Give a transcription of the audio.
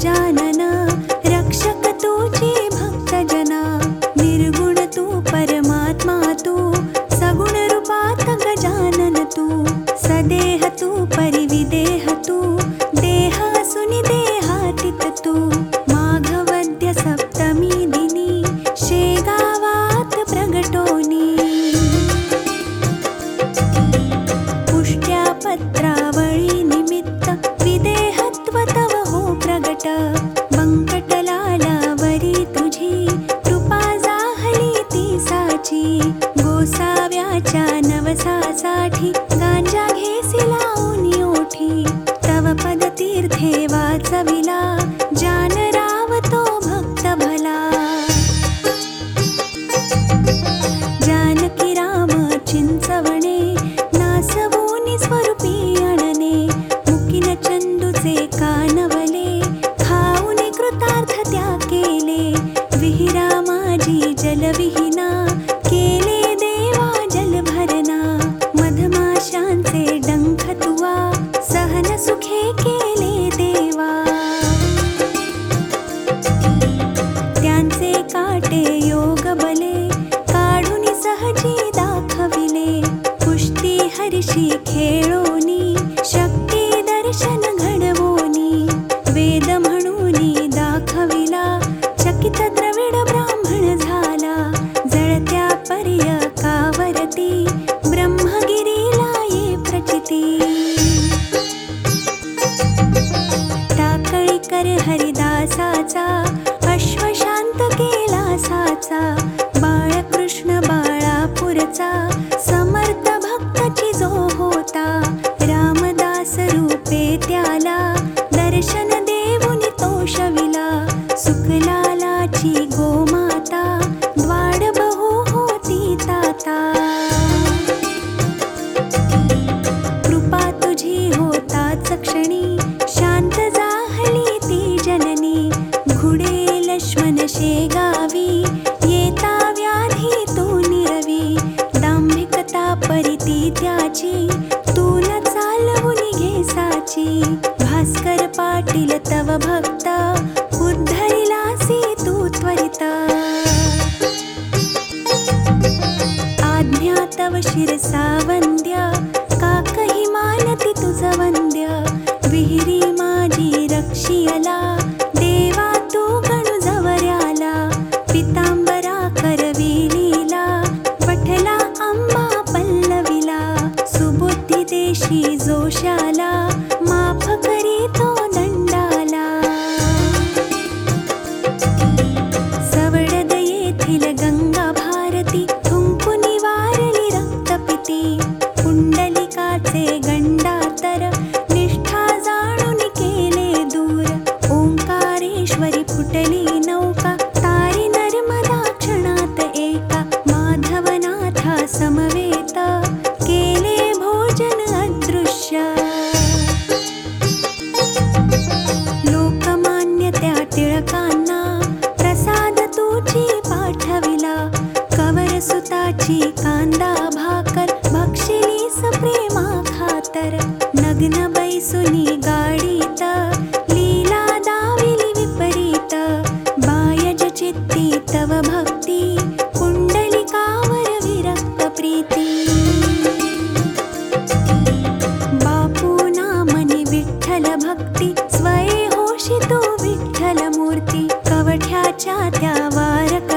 गजानन रक्षक तुझी भक्तजना निर्गुण तू परमात्मा तू सगुण रूपात गजानन तू सदेह तू परिविदेह तू देह सुनि देहातीत तू माघवद्य सप्तमी दिनी शेगावात प्रगटोनी पुष्ट्या पत्रावळी निमित्त विदेहत्व तव हो प्रगट बंकटलालावरी तुझी कृपा जाहली ती साची गोसाव्याच्या नवसासाठी गांजा घेसी लावून ओठी तव पद तीर्थे वाचविला जान रावतो भक्त भला जानकी राम चिंचवणे नासवूनि स्वरूपी अणने मुकिन चंदूचे कानवले खाऊनि कृतार्थ त्या केले विहिरा माझी जलविहीना केले देवा जल भरना मधमाशांचे डंख तुवा सहन सुखे केले देवा त्यांचे काटे योग बले काढून सहजी दाखविले कुस्ती हरशी खेळोनी शक्ती दर्शन घडवोनी वेद म्हणूनी दाखविला चकित द्रविड ब्राह्मण झाला जळत्या पर्यकावरती ब्रह्मगिरीला ये प्रचिती टाकळीकर हरिदासाचा अश्वशांत केला साचा बाळकृष्ण बाळापूरचा समर्थ भक्ताची जो होता रामदास रूपे त्याला दर्शन देऊन तोषविला सुखलालाची गोमाता द्वाड बहु होती ताता कृपा तुझी होताच क्षणी शांत जाहली ती जननी घुडे लक्ष्मण शेगावी येता व्याधी तू निरवी दांभिकता परिती त्याची तू न चालवून घे साची भास्कर पाटील तव भक्त उद्धरिलासी तू त्वरित आज्ञा तव शिरसा वंद्य काकही मानती तुझ वंद्य विहिरी माझी रक्षियला देवा तू गणु जवऱ्याला पितांबरा करविलीला वठला अंबा पल्लविला सुबुद्धी देशी जोशाला माफ करी तो दंडाला सवडद येथील गंगा भारती थुंकू निवारली रक्तपिती पुंडलिकाचे गंडातर निष्ठा जाणून केले दूर ओंकारेश्वरी फुटली नौका तारी नर्मदा क्षणात एका माधवनाथा समवेत केले भोजन अदृश्य लोकमान्य त्या टिळकांना प्रसाद तुझी पाठविला कवर सुताची कांदा भाकर भक्षिलीस प्रेमा खातर नग्न बैसुनी गाडीत लीला दाविली विपरीत बायज चित्ती तव भक्ती पुंडलिकावर विरक्त प्रीती बापू नामनी विठ्ठल भक्ती स्वये होशी तू विठ्ठल मूर्ती कवठ्याच्या त्या वारक